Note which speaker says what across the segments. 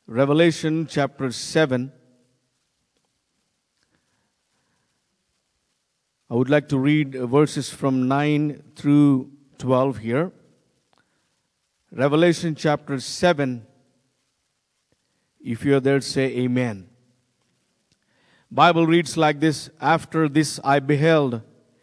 Speaker 1: Revelation chapter 7. I would like to read verses from 9 through 12 here. Revelation chapter 7. If you are there, say amen. Bible reads like this: After this I beheld,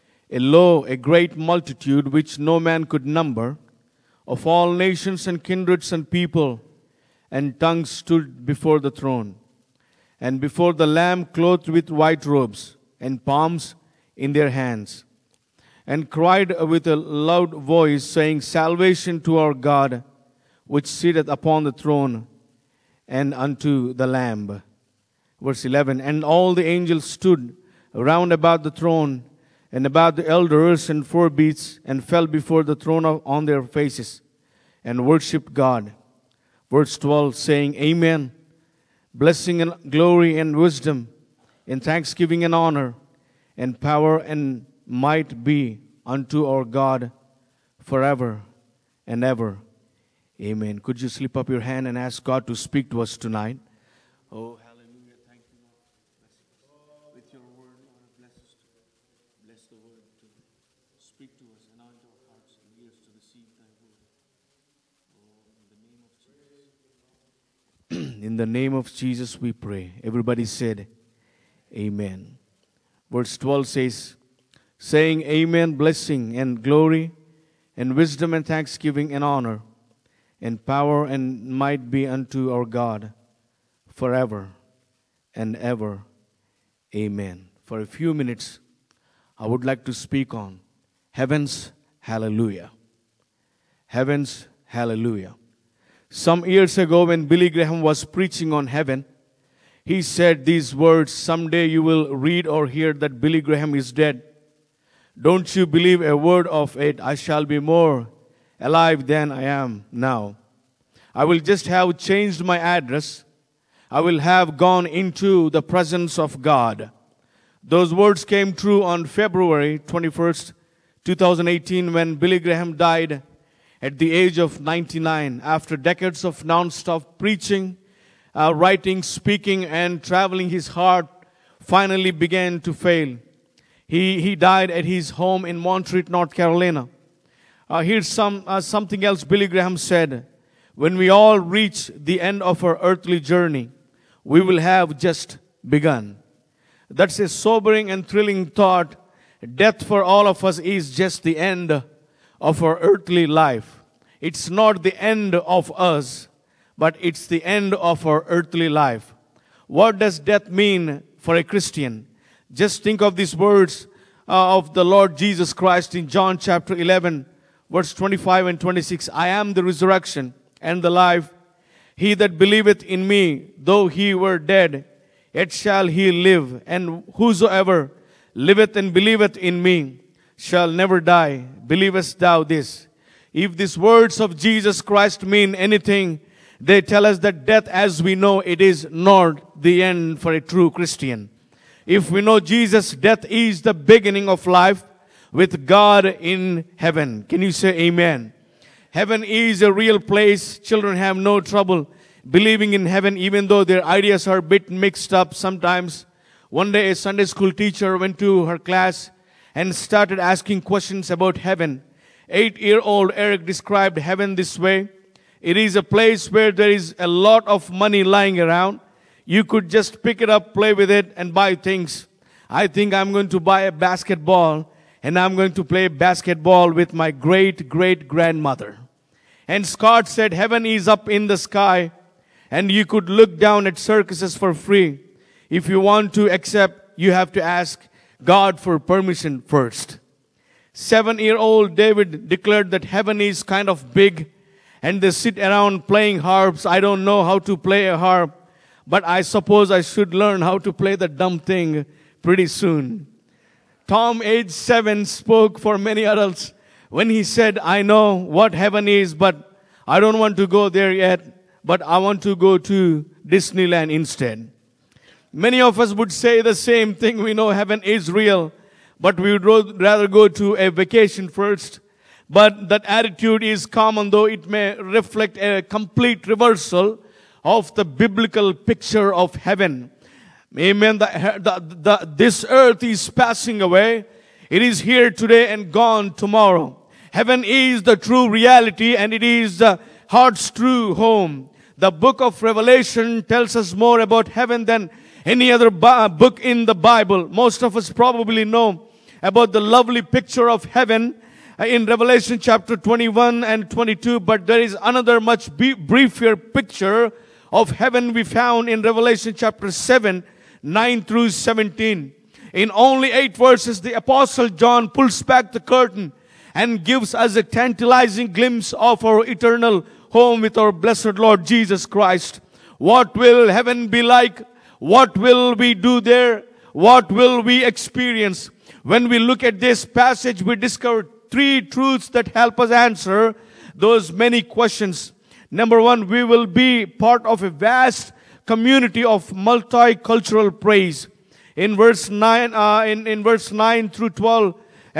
Speaker 1: a great multitude which no man could number, of all nations and kindreds and people and tongues stood before the throne, and before the Lamb clothed with white robes and palms in their hands, and cried with a loud voice, saying, Salvation to our God, which sitteth upon the throne, and unto the Lamb. Verse 11, And all the angels stood round about the throne, and about the elders and four beasts, and fell before the throne on their faces, and worshipped God. Verse 12, saying, Amen. Blessing and glory and wisdom, and thanksgiving and honor, and power and might be unto our God forever and ever. Amen. Could you slip up your hand and ask God to speak to us tonight? Oh, hallelujah. Thank you, Lord. With your word, Lord, bless us to bless the word to speak to us, anoint our hearts and ears to receive thy word. Oh, in the name of Jesus. In the name of Jesus we pray. Everybody said, Amen. Verse 12 says, saying, Amen, blessing and glory and wisdom and thanksgiving and honor and power and might be unto our God forever and ever. Amen. For a few minutes, I would like to speak on heaven's hallelujah. Heaven's hallelujah. Some years ago when Billy Graham was preaching on heaven, he said these words, someday you will read or hear that Billy Graham is dead. Don't you believe a word of it? I shall be more alive than I am now. I will just have changed my address. I will have gone into the presence of God. Those words came true on February 21st, 2018, when Billy Graham died at the age of 99 after decades of non-stop preaching, writing, speaking, and traveling. His heart finally began to fail. He died at his home in Montreat, North Carolina. Here's something else Billy Graham said. When we all reach the end of our earthly journey, we will have just begun. That's a sobering and thrilling thought. Death for all of us is just the end of our earthly life. It's not the end of us, but it's the end of our earthly life. What does death mean for a Christian? Just think of these words of the Lord Jesus Christ in John chapter 11, verse 25 and 26. I am the resurrection and the life. He that believeth in me, though he were dead, yet shall he live. And whosoever liveth and believeth in me shall never die. Believest thou this? If these words of Jesus Christ mean anything, they tell us that death as we know it is not the end for a true Christian. If we know Jesus, death is the beginning of life with God in heaven. Can you say amen? Heaven is a real place. Children have no trouble believing in heaven, even though their ideas are a bit mixed up sometimes. One day a Sunday school teacher went to her class and started asking questions about heaven. 8-year-old Eric described heaven this way. It is a place where there is a lot of money lying around. You could just pick it up, play with it, and buy things. I think I'm going to buy a basketball, and I'm going to play basketball with my great-great-grandmother. And Scott said, heaven is up in the sky, and you could look down at circuses for free. If you want to accept, you have to ask God for permission first. 7-year-old David declared that heaven is kind of big, and they sit around playing harps. I don't know how to play a harp, but I suppose I should learn how to play the dumb thing pretty soon. Tom, age 7, spoke for many adults when he said, I know what heaven is, but I don't want to go there yet, but I want to go to Disneyland instead. Many of us would say the same thing. We know heaven is real, but we would rather go to a vacation first. But that attitude is common, though it may reflect a complete reversal of the biblical picture of heaven. Amen. This earth is passing away. It is here today and gone tomorrow. Heaven is the true reality, and it is the heart's true home. The book of Revelation tells us more about heaven than any other book in the Bible. Most of us probably know about the lovely picture of heaven in Revelation chapter 21 and 22, but there is another much briefer picture of heaven we found in Revelation chapter 7, 9 through 17. In only 8 verses, the Apostle John pulls back the curtain and gives us a tantalizing glimpse of our eternal home with our blessed Lord Jesus Christ. What will heaven be like? What will we do there? What will we experience? When we look at this passage, we discover 3 truths that help us answer those many questions. Number 1, we will be part of a vast community of multicultural praise. In verse 9, in verse 9 through 12,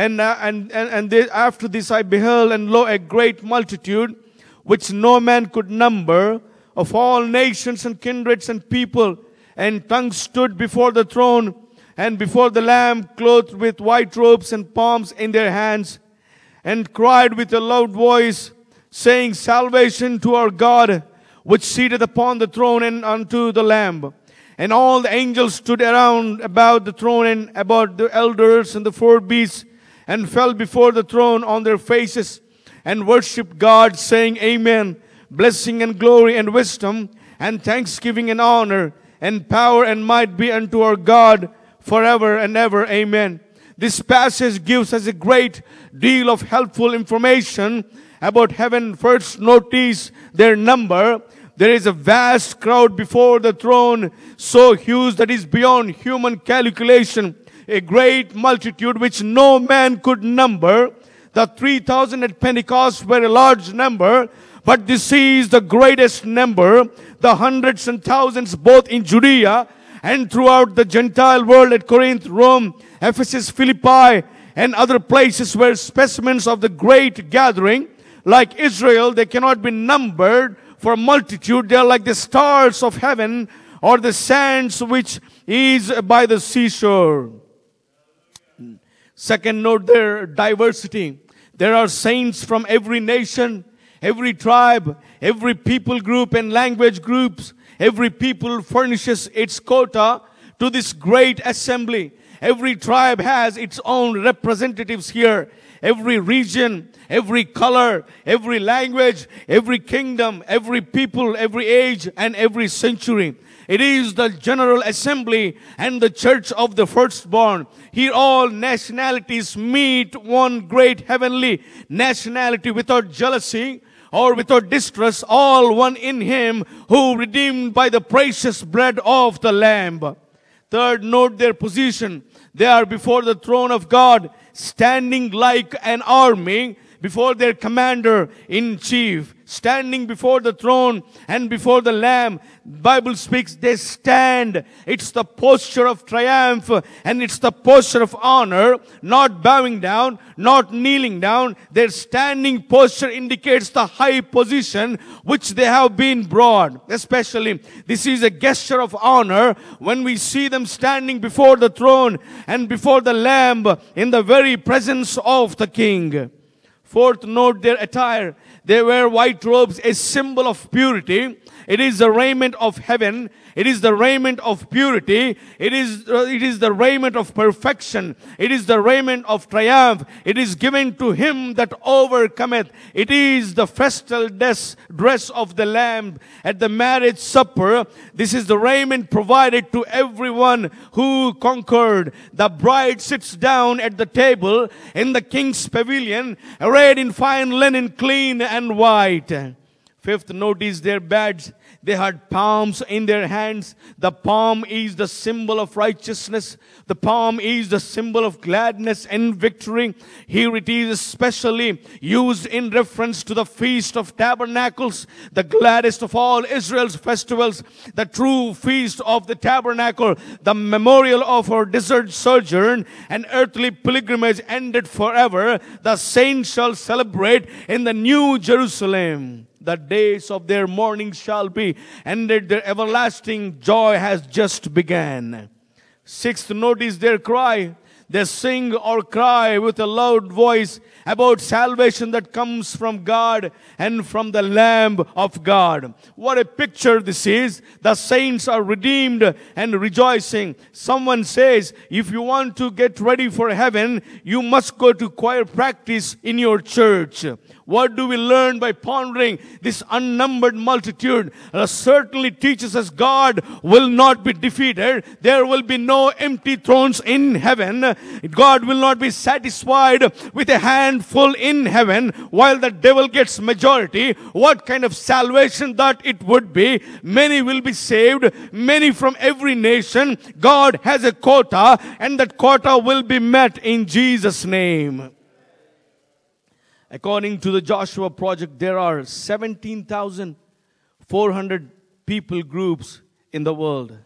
Speaker 1: after this I beheld, and lo, a great multitude, which no man could number, of all nations and kindreds and people and tongues, stood before the throne and before the Lamb, clothed with white robes and palms in their hands, and cried with a loud voice, saying, Salvation to our God, which seated upon the throne, and unto the Lamb. And all the angels stood around about the throne and about the elders and the 4 beasts, and fell before the throne on their faces, and worshipped God, saying, Amen. Blessing and glory and wisdom and thanksgiving and honor and power and might be unto our God forever and ever. Amen. This passage gives us a great deal of helpful information about heaven. First, notice their number. There is a vast crowd before the throne, so huge that is beyond human calculation. A great multitude which no man could number. The 3,000 at Pentecost were a large number, but this is the greatest number. The hundreds and thousands both in Judea and throughout the Gentile world at Corinth, Rome, Ephesus, Philippi, and other places were specimens of the great gathering. Like Israel, they cannot be numbered for multitude. They are like the stars of heaven or the sands which is by the seashore. Second, note their diversity. There are saints from every nation, every tribe, every people group and language groups. Every people furnishes its quota to this great assembly. Every tribe has its own representatives here. Every region, every color, every language, every kingdom, every people, every age, and every century. It is the general assembly and the church of the firstborn. Here all nationalities meet one great heavenly nationality without jealousy or without distress, all one in Him who redeemed by the precious blood of the Lamb. Third, note their position. They are before the throne of God, standing like an army before their commander-in-chief, standing before the throne and before the Lamb. Bible speaks, they stand. It's the posture of triumph and it's the posture of honor, not bowing down, not kneeling down. Their standing posture indicates the high position which they have been brought. Especially, this is a gesture of honor when we see them standing before the throne and before the Lamb in the very presence of the King. Fourth, note their attire. They wear white robes, a symbol of purity. It is the raiment of heaven. It is the raiment of purity. It is the raiment of perfection. It is the raiment of triumph. It is given to him that overcometh. It is the festal dress of the Lamb at the marriage supper. This is the raiment provided to everyone who conquered. The bride sits down at the table in the king's pavilion, arrayed in fine linen, clean and white. Fifth, notice their badge. They had palms in their hands. The palm is the symbol of righteousness. The palm is the symbol of gladness and victory. Here it is especially used in reference to the Feast of Tabernacles, the gladdest of all Israel's festivals, the true Feast of the Tabernacle, the memorial of our desert sojourn and earthly pilgrimage ended forever. The saints shall celebrate in the New Jerusalem. the days of their mourning shall be ended. Their everlasting joy has just begun. Sixth, notice their cry. They sing or cry with a loud voice about salvation that comes from God and from the Lamb of God. What a picture this is. The saints are redeemed and rejoicing. Someone says, if you want to get ready for heaven, you must go to choir practice in your church. What do we learn by pondering this unnumbered multitude? Certainly teaches us God will not be defeated. There will be no empty thrones in heaven. God will not be satisfied with a handful in heaven while the devil gets majority. What kind of salvation that it would be. Many will be saved. Many from every nation. God has a quota, and that quota will be met in Jesus' name. According to the Joshua Project, there are 17,400 people groups in the world.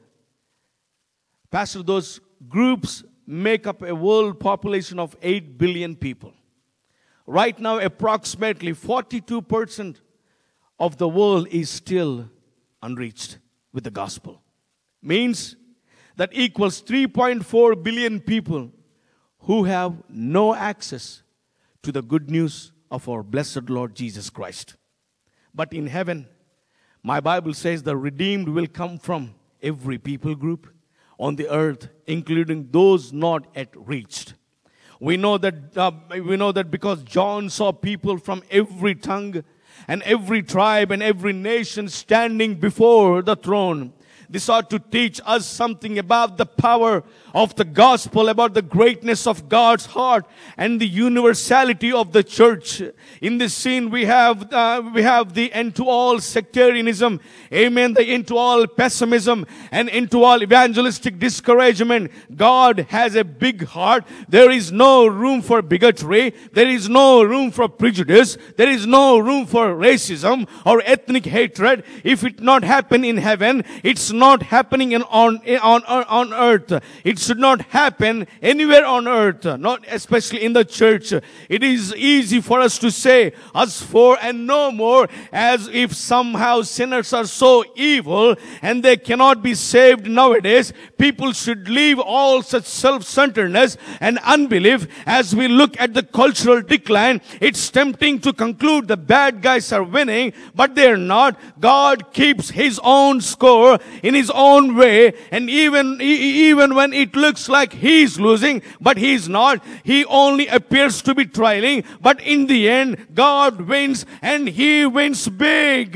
Speaker 1: Pastor, those groups make up a world population of 8 billion people. Right now, approximately 42% of the world is still unreached with the gospel. Means that equals 3.4 billion people who have no access to the good news of our blessed Lord Jesus Christ. But in heaven, my Bible says the redeemed will come from every people group on the earth, including those not yet reached. We know that because John saw people from every tongue and every tribe and every nation standing before the throne. This ought to teach us something about the power of the gospel, about the greatness of God's heart and the universality of the church. In this scene, we have the end to all sectarianism, amen, the end to all pessimism and end to all evangelistic discouragement. God has a big heart. There is no room for bigotry. There is no room for prejudice. There is no room for racism or ethnic hatred. If it not happen in heaven, it's not happening on earth. It should not happen anywhere on earth, not especially in the church. It is easy for us to say, us for and no more, as if somehow sinners are so evil and they cannot be saved nowadays. People should leave all such self-centeredness and unbelief. As we look at the cultural decline, it's tempting to conclude the bad guys are winning, but they're not. God keeps His own score in His own way, and even when it looks like He's losing, but He's not. He only appears to be trailing, but in the end, God wins, and He wins big.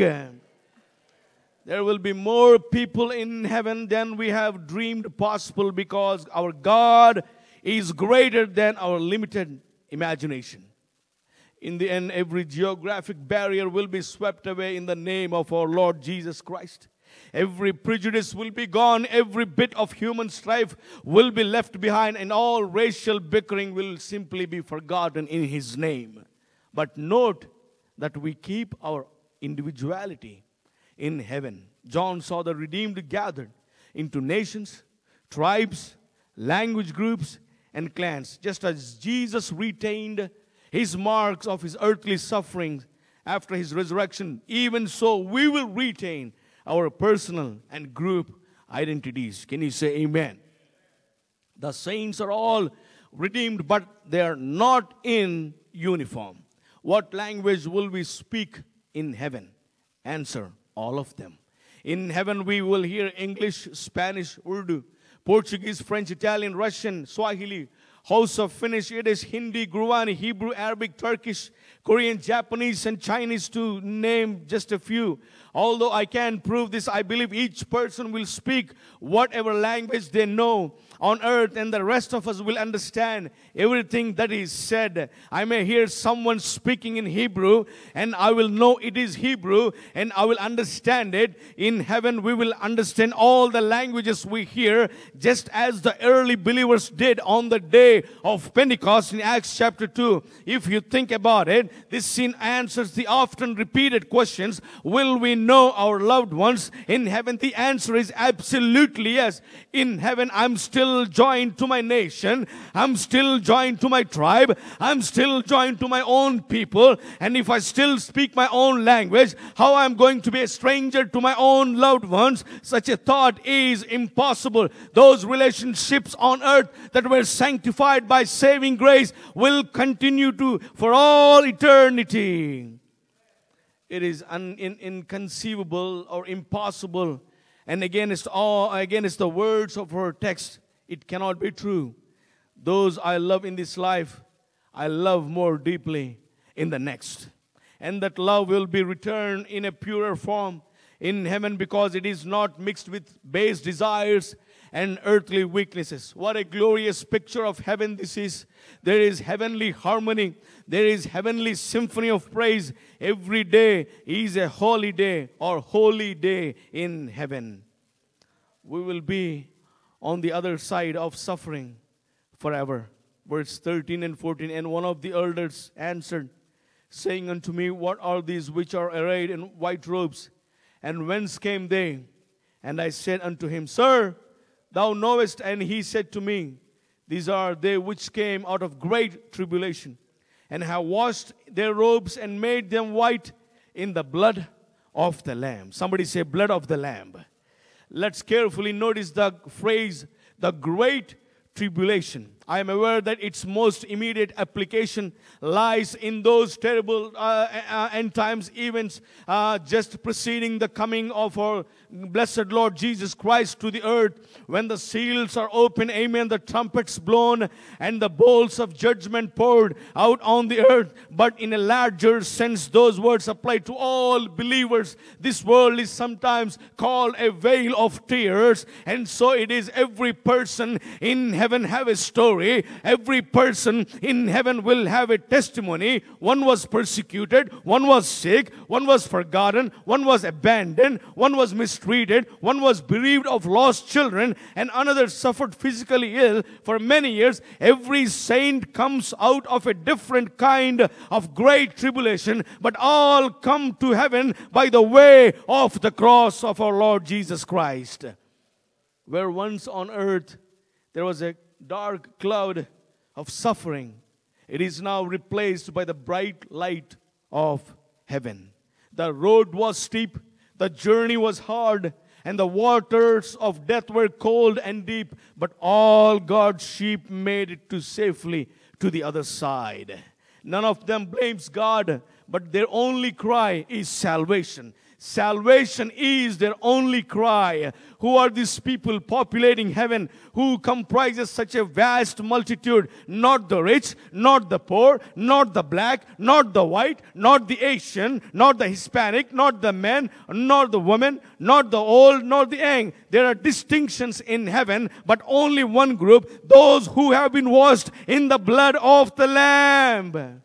Speaker 1: There will be more people in heaven than we have dreamed possible, because our God is greater than our limited imagination. In the end, every geographic barrier will be swept away in the name of our Lord Jesus Christ. Every prejudice will be gone. Every bit of human strife will be left behind, and all racial bickering will simply be forgotten in His name. But note that we keep our individuality in heaven. John saw the redeemed gathered into nations, tribes, language groups, and clans. Just as Jesus retained His marks of His earthly sufferings after His resurrection, even so we will retain our personal and group identities. Can you say amen? The saints are all redeemed, but they are not in uniform. What language will we speak in heaven? Answer, all of them. In heaven we will hear English, Spanish, Urdu, Portuguese, French, Italian, Russian, Swahili, Hausa, Finnish, Yiddish, Hindi, Gurwani, Hebrew, Arabic, Turkish, Korean, Japanese, and Chinese, to name just a few. Although I can't prove this, I believe each person will speak whatever language they know on earth, and the rest of us will understand everything that is said. I may hear someone speaking in Hebrew, and I will know it is Hebrew, and I will understand it. In heaven, we will understand all the languages we hear, just as the early believers did on the day of Pentecost in Acts chapter 2. If you think about it, this scene answers the often repeated questions: will we know our loved ones in heaven? The answer is absolutely yes. In heaven, I'm still joined to my nation. I'm still joined to my tribe. I'm still joined to my own people. And if I still speak my own language, how I'm going to be a stranger to my own loved ones? Such a thought is impossible. Those relationships on earth that were sanctified by saving grace will continue to for all eternity. It is inconceivable or impossible. And against the words of our text, it cannot be true. Those I love in this life, I love more deeply in the next. And that love will be returned in a purer form in heaven, because it is not mixed with base desires and earthly weaknesses. What a glorious picture of heaven this is. There is heavenly harmony. There is heavenly symphony of praise. Every day is a holy day or holy day in heaven. We will be on the other side of suffering forever. Verse 13 and 14. And one of the elders answered, saying unto me, what are these which are arrayed in white robes? And whence came they? And I said unto him, Sir, thou knowest. And he said to me, these are they which came out of great tribulation, and have washed their robes and made them white in the blood of the Lamb. Somebody say, blood of the Lamb. Let's carefully notice the phrase, the great tribulation. I am aware that its most immediate application lies in those terrible end times events just preceding the coming of our blessed Lord Jesus Christ to the earth, when the seals are open, amen, the trumpets blown, and the bowls of judgment poured out on the earth. But in a larger sense, those words apply to all believers. This world is sometimes called a vale of tears, and so it is. Every person in heaven have a story. Every person in heaven will have a testimony. One was persecuted, one was sick, one was forgotten, one was abandoned, one was mistreated, one was bereaved of lost children, and another suffered physically ill for many years. Every saint comes out of a different kind of great tribulation, but all come to heaven by the way of the cross of our Lord Jesus Christ. Where once on earth there was a dark cloud of suffering, it is now replaced by the bright light of heaven. The road was steep, the journey was hard, and the waters of death were cold and deep, but all God's sheep made it to safely to the other side. None of them blames God, but their only cry is salvation. Salvation is their only cry. Who are these people populating heaven, who comprises such a vast multitude? Not the rich, not the poor, not the black, not the white, not the Asian, not the Hispanic, not the men, not the women, not the old, not the young. There are distinctions in heaven, but only one group, those who have been washed in the blood of the Lamb.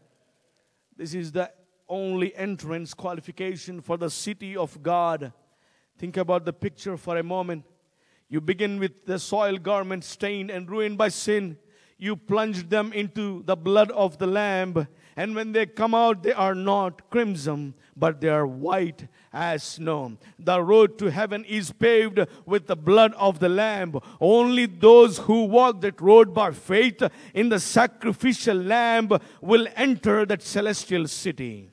Speaker 1: This is the only entrance qualification for the city of God. Think about the picture for a moment. You begin with the soiled garment stained and ruined by sin. You plunge them into the blood of the Lamb. And when they come out, they are not crimson, but they are white as snow. The road to heaven is paved with the blood of the Lamb. Only those who walk that road by faith in the sacrificial Lamb will enter that celestial city.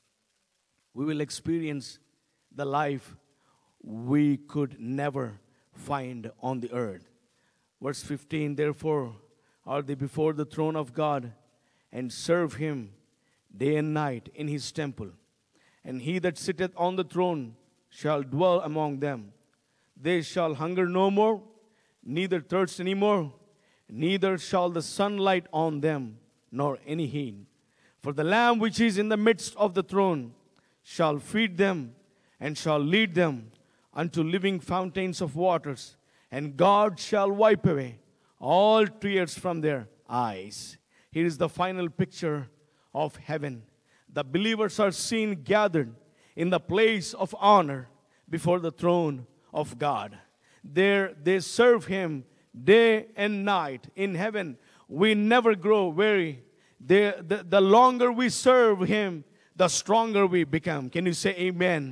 Speaker 1: We will experience the life we could never find on the earth. Verse 15, therefore are they before the throne of God, and serve him day and night in his temple. And he that sitteth on the throne shall dwell among them. They shall hunger no more, neither thirst any more, neither shall the sun light on them, nor any heat. For the Lamb which is in the midst of the throne shall feed them, and shall lead them unto living fountains of waters, and God shall wipe away all tears from their eyes. Here is the final picture of heaven. The believers are seen gathered in the place of honor before the throne of God. There they serve him day and night. In heaven, we never grow weary. The longer we serve him, the stronger we become. Can you say amen?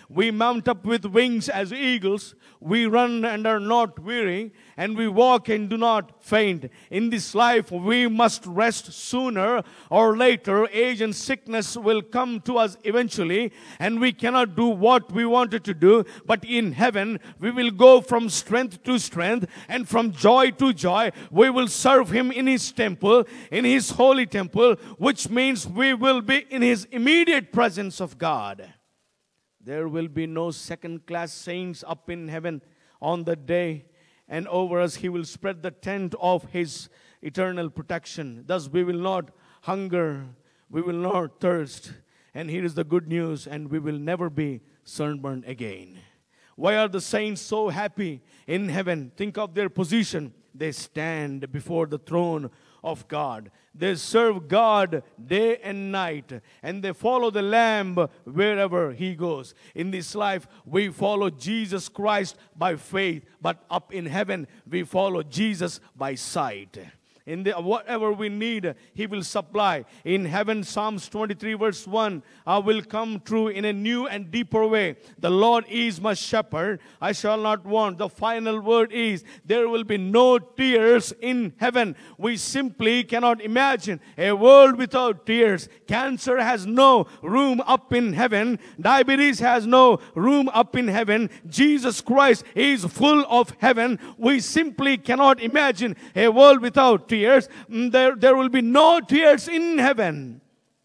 Speaker 1: We mount up with wings as eagles. We run and are not weary, and we walk and do not faint. In this life, we must rest. Sooner or later, age and sickness will come to us eventually, and we cannot do what we wanted to do. But in heaven, we will go from strength to strength and from joy to joy. We will serve Him in His temple, in His holy temple, which means we will be in His immediate presence of God. There will be no second-class saints up in heaven on that day, and over us He will spread the tent of His eternal protection. Thus we will not hunger, we will not thirst, and here is the good news, and we will never be sunburned again. Why are the saints so happy in heaven? Think of their position. They stand before the throne of God. They serve God day and night, and they follow the Lamb wherever He goes. In this life, we follow Jesus Christ by faith, but up in heaven, we follow Jesus by sight. In whatever we need, He will supply. In heaven, Psalms 23 verse 1 will come true in a new and deeper way. The Lord is my shepherd, I shall not want. The final word is, there will be no tears in heaven. We simply cannot imagine a world without tears. Cancer has no room up in heaven. Diabetes has no room up in heaven. Jesus Christ is full of heaven. We simply cannot imagine a world without tears. There will be no tears in heaven.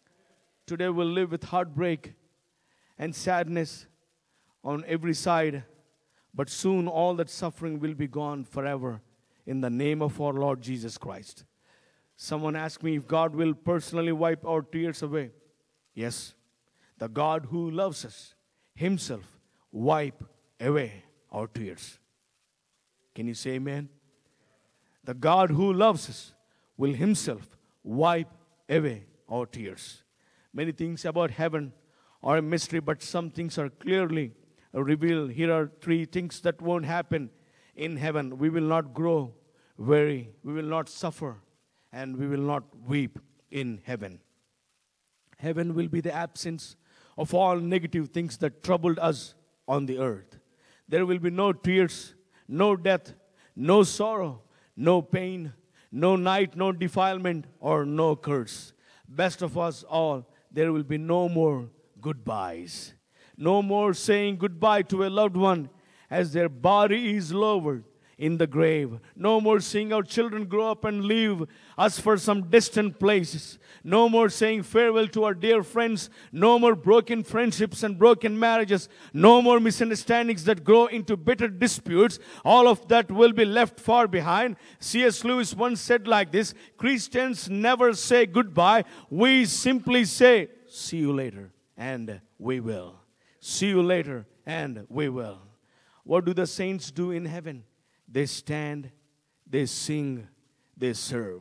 Speaker 1: Today we'll live with heartbreak and sadness on every side, but soon all that suffering will be gone forever in the name of our Lord Jesus Christ. Someone asked me if God will personally wipe our tears away. Yes, the God who loves us Himself wipe away our tears. Can you say amen? The God who loves us will Himself wipe away our tears. Many things about heaven are a mystery, but some things are clearly revealed. Here are 3 things that won't happen in heaven. We will not grow weary, we will not suffer, and we will not weep in heaven. Heaven will be the absence of all negative things that troubled us on the earth. There will be no tears, no death, no sorrow, no pain, no night, no defilement, or no curse. Best of us all, there will be no more goodbyes. No more saying goodbye to a loved one as their body is lowered in the grave. No more seeing our children grow up and leave us for some distant places. No more saying farewell to our dear friends. No more broken friendships and broken marriages. No more misunderstandings that grow into bitter disputes. All of that will be left far behind. C.S. Lewis once said like this, Christians never say goodbye. We simply say, see you later, and we will. See you later, and we will. What do the saints do in heaven? They stand, they sing, they serve.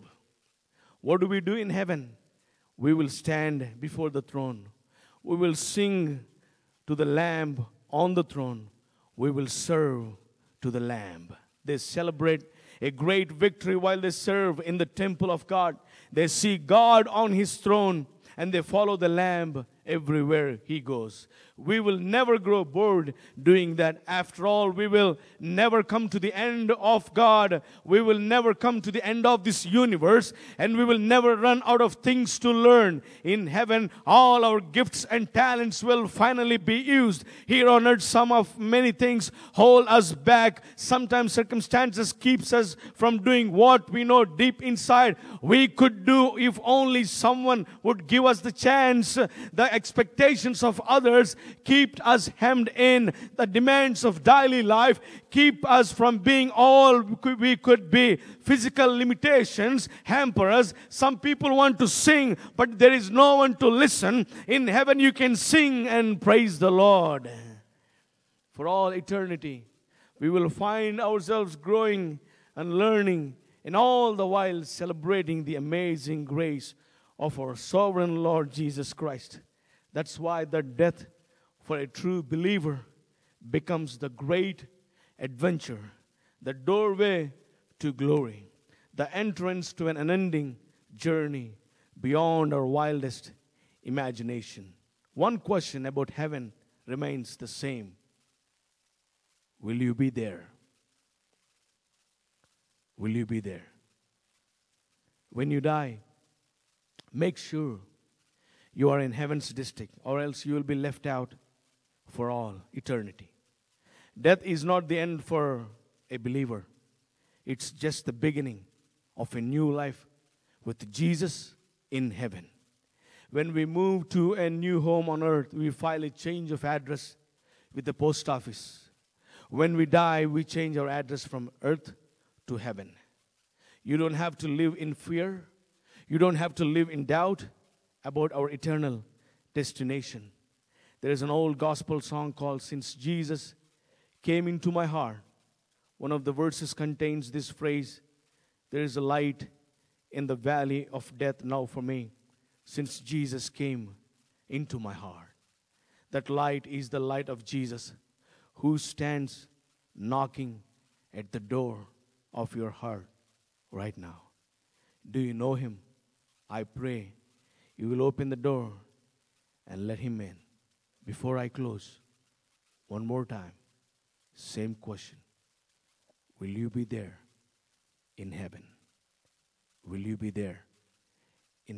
Speaker 1: What do we do in heaven? We will stand before the throne. We will sing to the Lamb on the throne. We will serve to the Lamb. They celebrate a great victory while they serve in the temple of God. They see God on His throne, and they follow the Lamb everywhere He goes. We will never grow bored doing that. After all, we will never come to the end of God. We will never come to the end of this universe, and we will never run out of things to learn. In heaven, all our gifts and talents will finally be used. Here on earth, some of many things hold us back. Sometimes circumstances keeps us from doing what we know deep inside we could do if only someone would give us the chance. The expectations of others keep us hemmed in. The demands of daily life keep us from being all we could be. Physical limitations hamper us. Some people want to sing, but there is no one to listen. In heaven you can sing and praise the Lord. For all eternity, we will find ourselves growing and learning, and all the while celebrating the amazing grace of our sovereign Lord Jesus Christ. That's why the death for a true believer becomes the great adventure, the doorway to glory, the entrance to an unending journey beyond our wildest imagination. One question about heaven remains the same. Will you be there? Will you be there? When you die, make sure you are in heaven's district, or else you will be left out for all eternity. Death is not the end for a believer. It's just the beginning of a new life with Jesus in heaven. When we move to a new home on earth, we file a change of address with the post office. When we die, we change our address from earth to heaven. You don't have to live in fear. You don't have to live in doubt about our eternal destination. There is an old gospel song called "Since Jesus Came Into My Heart." One of the verses contains this phrase, "There is a light in the valley of death now for me, since Jesus came into my heart." That light is the light of Jesus, who stands knocking at the door of your heart right now. Do you know him? I pray you will open the door and let him in. Before I close, one more time, same question. Will you be there in heaven? Will you be there